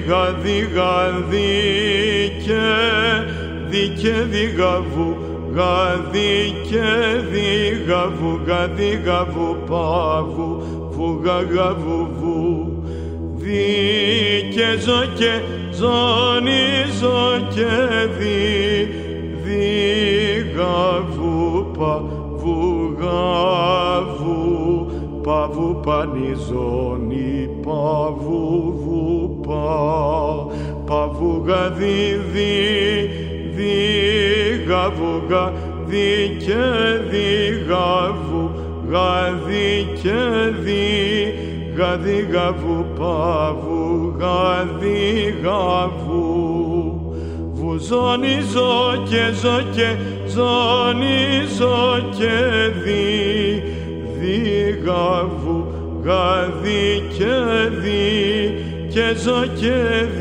γαδίγαβου πάβου βουγαγαβου βου δίκαιζο και ζωνίζο και δίγαβου παβουγαβου παβου πανιζώνη παβου βου παβουγαδί δίγαβου γαδί και δίγαβου γαδί και γαδίγαβου παβου γαδίγαβου βουζώνιζω και ζω και ζώνιζω και δίγαβου γαδί και ζω και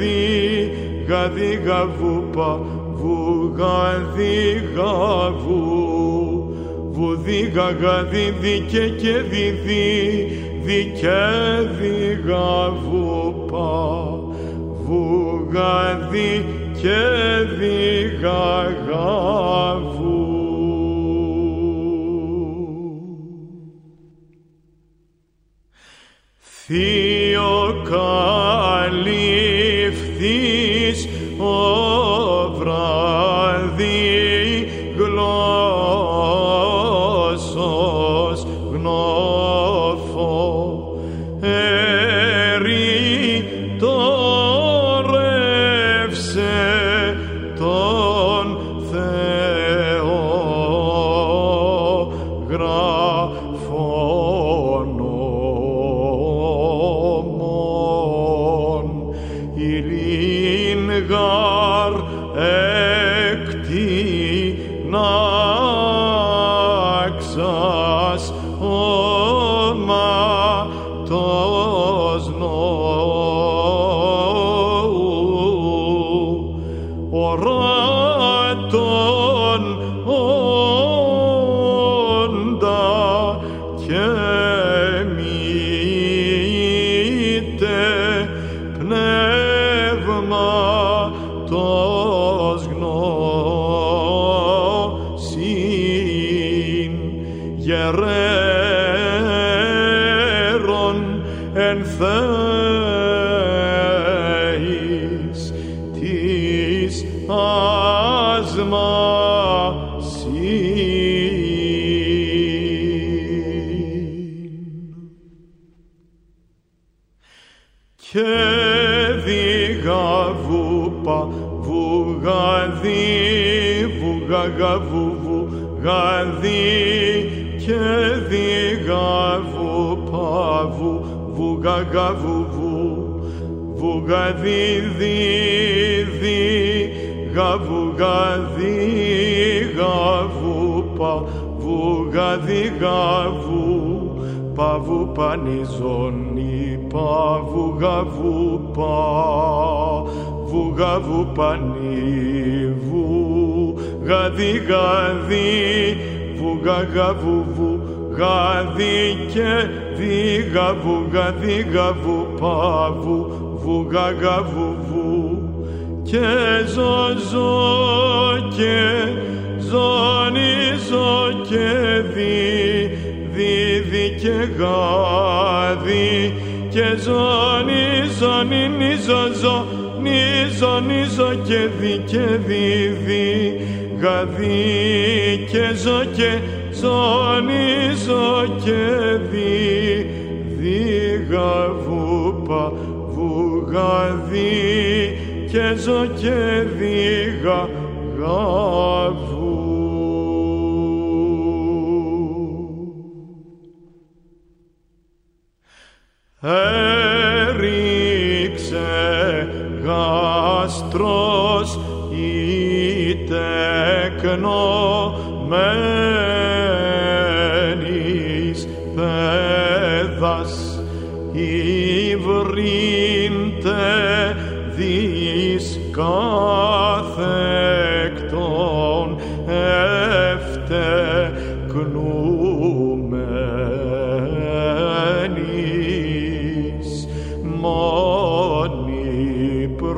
γαδίγαβου παβου γαδίγαβου βουδίγαγαδι δίκαι και δικαι δίγαβου παβουγαδι και δίγαγαβου. Θείο καλύφθης ο βράδυ γλώσσος γνώθω ερητορεύσε τον Θεό γραφών ομών ηλίνγαρ εκτινάξας όματος νόου ορατών όντα και μήτε πνεύματος γνώσιν γερέρων εν θέης της και δίγαβου παβουγαδί βουγαγαβου βουγαδί και δίγαβου παβου βουγαγαβου βουγαδί δίγαβου γαδίγαβου παβουγαδίγαβου παβου πανιζώνη παβουγαβου παβουγαβου πανίβου γαδί βουγαγαβου βουγαδί και δίγαβου γαδίγαβου παβου βουγαγαβου και ζω και ζωνίζω και δίδι και γάδι και ζωνίζω νίζω και δίδι γαδί και ζω και ζωνίζω και δίγαβου παβουγαδί και ζω και δίγαγαβου. Έριξε γάστρος η τεκνομένης παιδας υβρύντε δις καθεκτον ευτεκνουμένης μόνη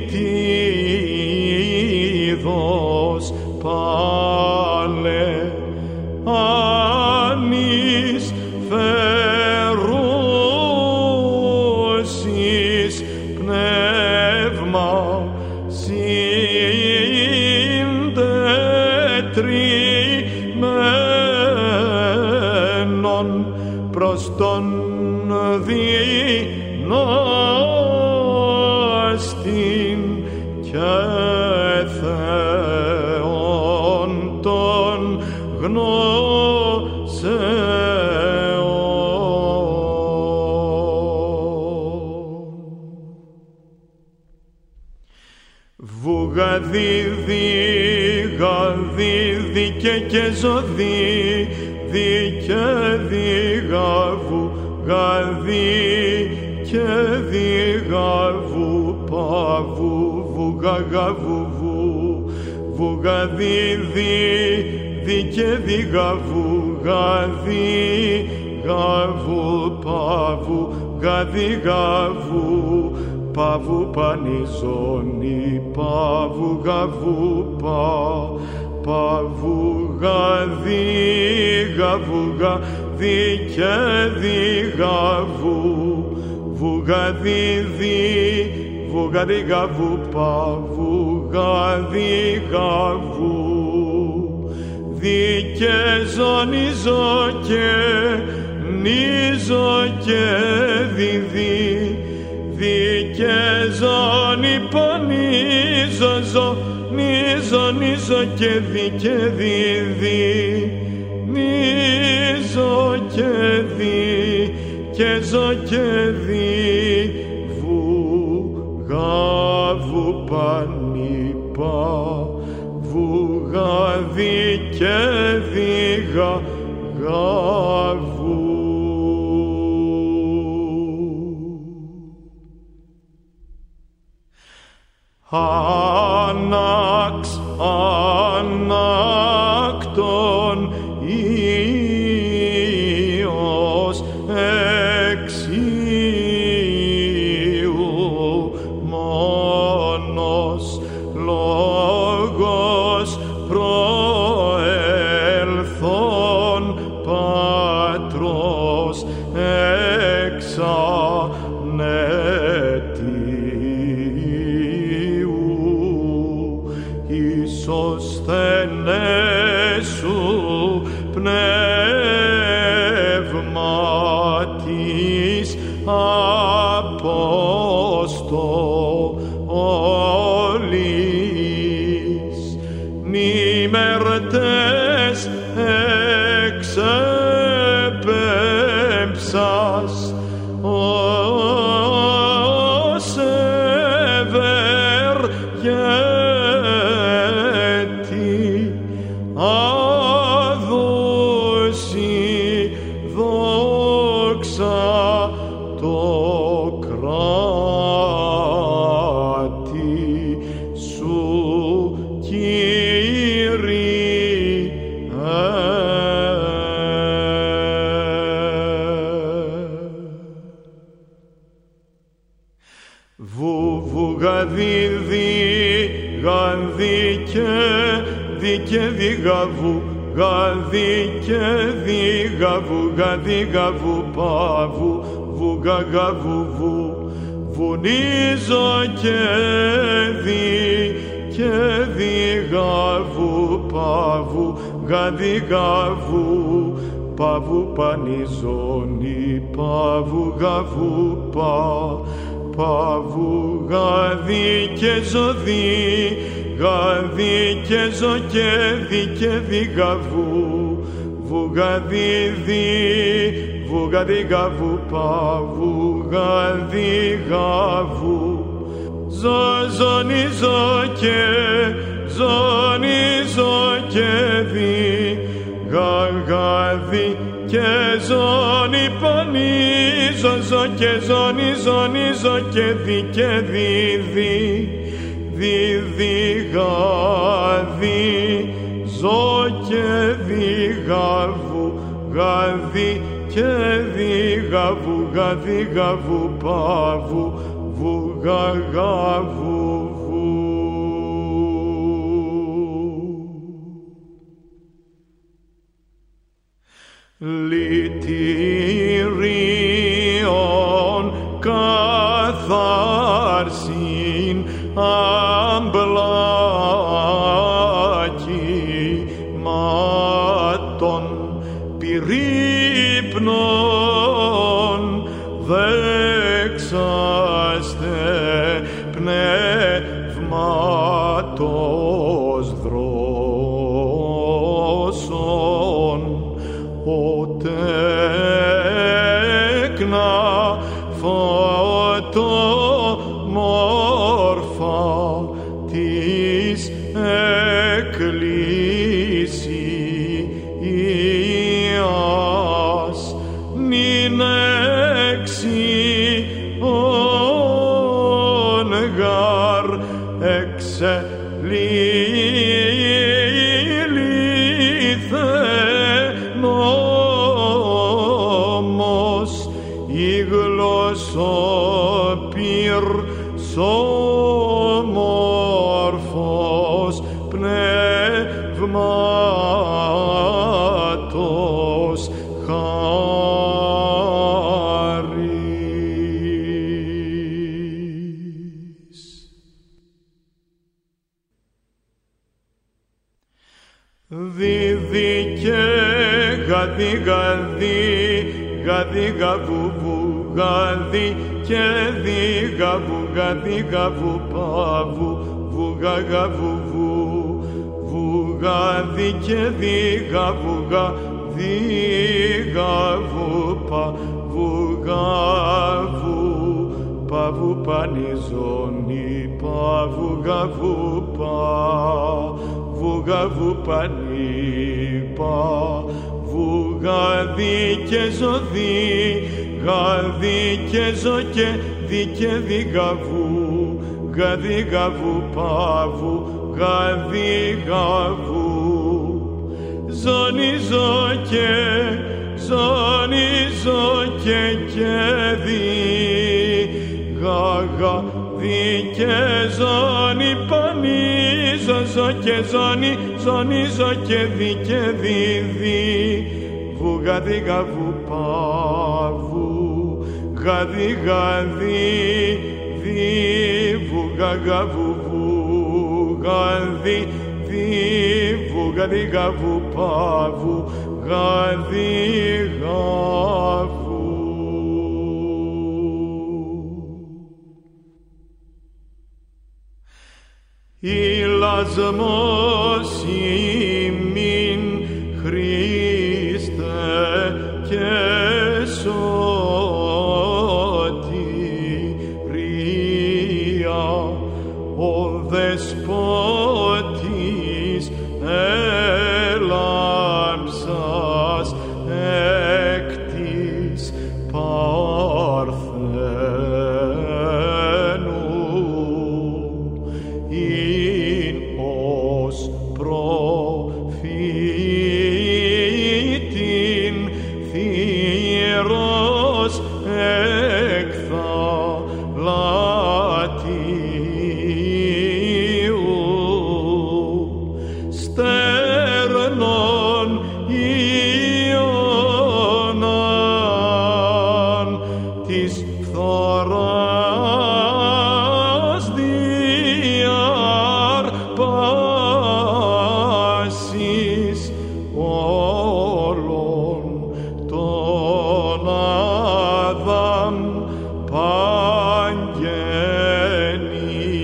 τίδος πάλε ανείς φερούσεις πνεύμα συντετριμένον προς τον δεινάστην και Θεόν τον Βουγαδίδη και ζωδί και δίγαβου γαδί και δίγαβου παβου βουγαγαβουβου βουγαδίδη και δίγαβου γαδί γαβου παβου γαδί-γαβου παβου πανιζώνη παβου γαβου παβου γαδί-γαβου γαδί και δι-γαβου βουγαδίδη βουγαδί-γαβου παβου γαδί-γαβου δι και ζωνιζω και νίζω και διδί δι και ζώνη πανίζω νίζω και δι και διδί νίζω και δι και ζω και δι βουγαβου πανίπα βουγαδί και δι-γαβου. Ανάξ ανάκτον Υιός εξίου μόνος λόγος προελθόν Πατρός εξανετίου ίσως θενέσου πνεύματις Απόστολης νημερτές εξέπεμψας ως ευεργέτη άδωση δόξα το κράτη σου Κύριε. Βουγαδίδη γαδί και δι και δι-γαβου γαδί και δι-γαβου γαδί-γαβου παβου βουγαγαβουβου βουνίζω και δι και δι-γαβου παβου γαδί-γαβου παβου πανιζώνη παβου γαβου παβου γαδί και ζωδί γαδί και ζω και δι και δι-γαβου βουγαδίδη βουγαδί-γαβου παβου γαδί-γαβου ζωνιζω και δι γαδί και ζώνη πανίζω και ζωνιζω και δι και διδί δι-γαδί ζω και δι-γαβου γαδί και δι-γαβου γαδί-γαβου παβου βουγαγαβου λυτήριον καθάρσιν αμπλάκηματον πυρύπνων δέξαστε πνεύματος δρόσων οτέκνα φωτομόρφα της Εκκλησίας νυν εξιον γαρ εξελίληθε νόμος η γλωσσοπυρσόμορφος πνεύματος χάρις. Δίδυ και γαδί γαδί, γαδί γαβουβου, γαδί και δι γαβου, γαδί γαβου παβου, βουγα γαβουβου, βουγαδί και δι γαβου, γαδί γαβου πα, βουγαβου, παβου πανιζώνη, παβου γαβου πα, βουγαβου πανίπα, βουγαδί και ζωδί, γαδί και ζω και δι και δι γαβου, γαδί γαβου παβου, γαδί γαβου, ζωνιζω και δι, γαγα δι και ζώνη πανίζω, ζω και ζωνιζω και δι δι, βουγαδί γαβου παβου, γαδί γαδί δι, βουγα γαβουβου, γαδί δι, βουγαδί γαβου παβου, γαδί γαβου. Ηλασμός ημίν Χριστέ και σωτηρία, ο Δεσπότης έλαμψας εκ της Παρθένου, ειν ως προφήτην θύρος εκ θαλατίου, στέρνων Ιωνάν της φθοράς διαρπάσεις όλων των Αδάμ παγγενή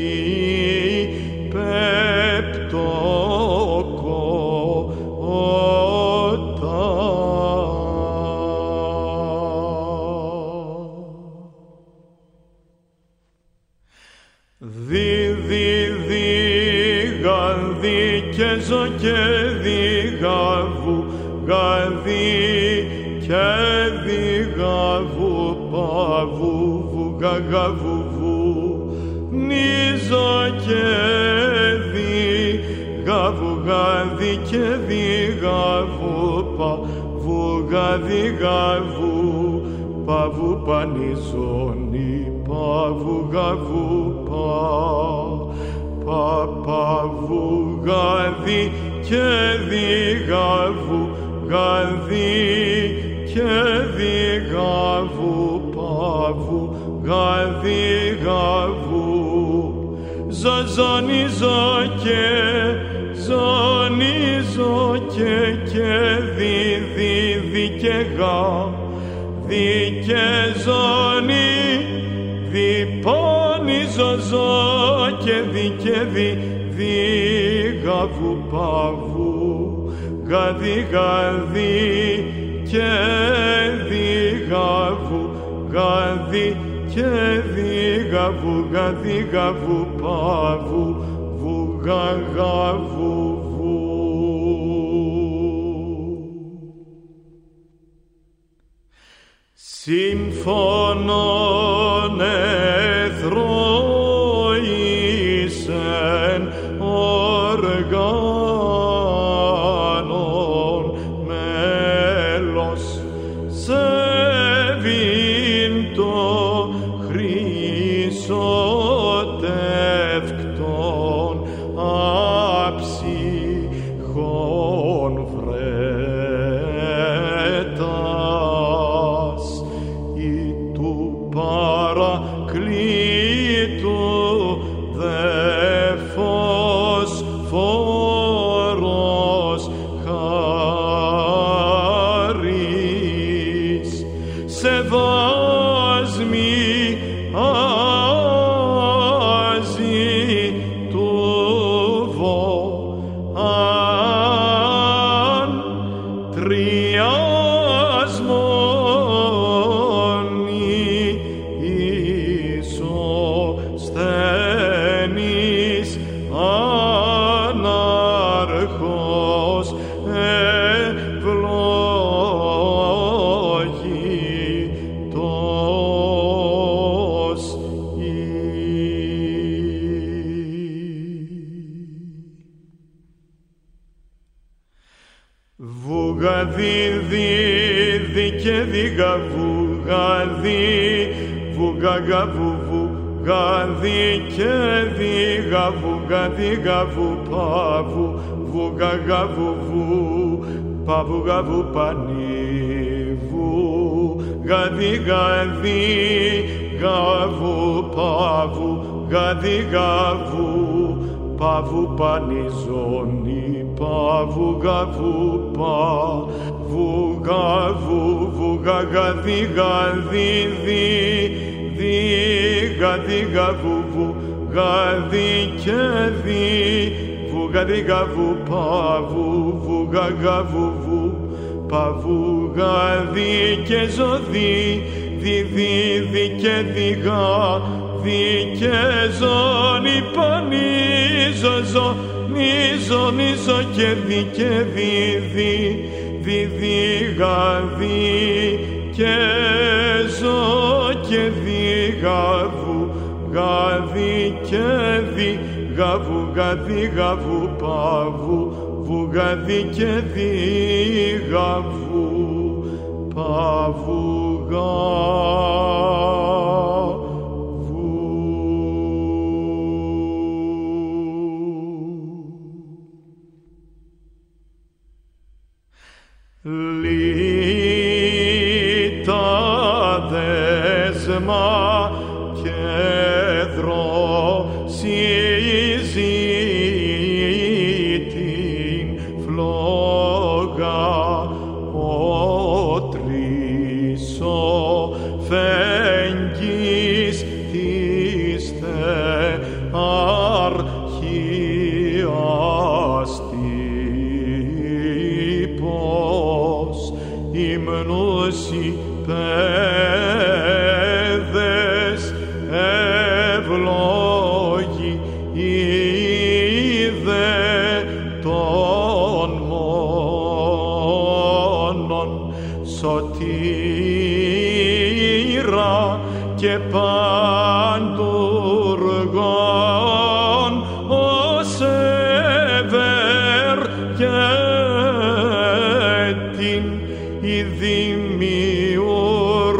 πεπτοκότα. Γαδί και ζω και δι γαβου, γαδί και δι γαβου παβου, βουγα γαβουβου, νίζω και δι γαβου, γαδί και δι γαβου παβου, γαδί γαβου παβου πανιζώνη, παβου γαβου παβου γαδί και δι γαβου, γαδί και δι γαβού παβού γαδί γαβού ζανίζω και δι και γα δι και ζωνή δι πόνι ζω και δι γαβού παβού γαδί και δι γαβού γαδί και δι γαβού παβού γαβού Συμφωνών εθρώησεν οργάνων μέλος σεβήν το χρυσοτεύκτον αψυχών βρέτας ή του παρακλήτου δε φωσφόρος χαρίς σεβάσμι δι και δι γαβού γαδί βουγαγαβού γαδί και δι γαβού παβού βουγαγαβού παβού γαβού πανίβου γαδί γαβού παβού γαδί γαβού παβού πανιζώνη παβού γαβού παβού γαβού βουγαγαδί γαδί γαβού γαδί και δι βουγαδί γαβού παβού βουγαγαβού παβού γαδί και ζωδί δι και δι και ζώνη πανίζο νίζο και δι γαδί και ζω και δι γαδί και δι γαβού παβού βουγαδί και δι γαβού παβού λίτα δέσμα και δροσίζει την φλόγα ο τρίσοφέγγις της θεαρχίας τύπος ύμνους παιδες ευλόγοι είδε των μόνον σωτήρα και παντουργών ως ευεργέτην η δημιουργία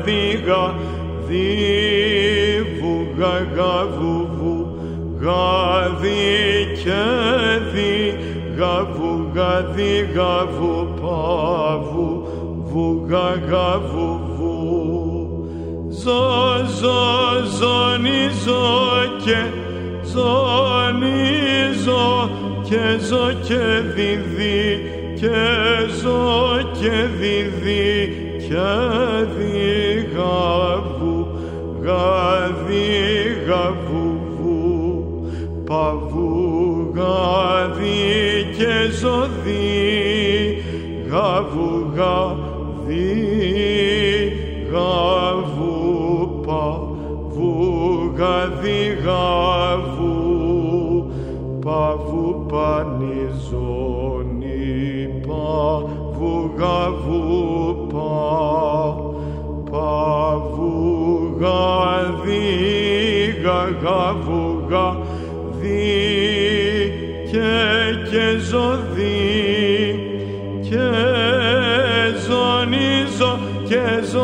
δίγα δίβου γαγαβουβου γαδί και δι γαβου γαδί γαβου παβου βουγαγαβουβου ζωνίζω και ζωνίζω και ζω και διδί και ζω και διδί και διγαβου γαδί γαβουβου παβου γαδί και ζωδί γαβου γαδί γαβου παβου γαδί γαβου παβου πανιζώνη παβου γαβου παβου γαδί γαβου γαδί και ζωδί και ζωνίζω και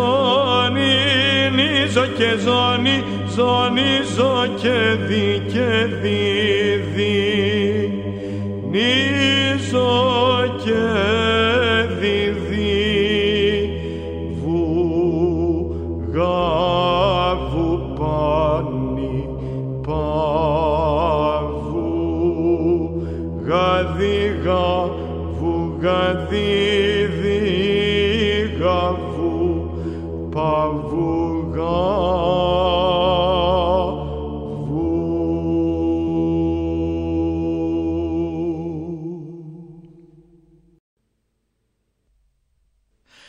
ζωνίζω και ζωνίζω και δι νίζω και διδί βουγαβου πάνι παβου γαδί γαβου γαδί